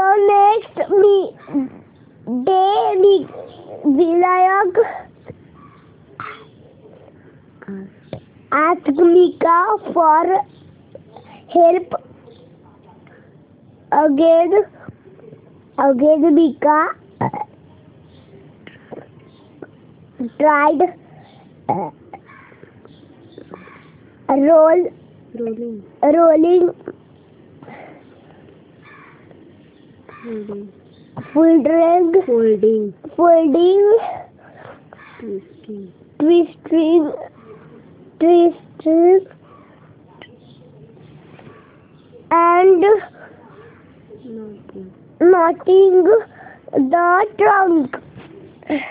The next day, Vinayak asked Mika for help again. Mika tried rolling folding, twisting, and knotting the trunk.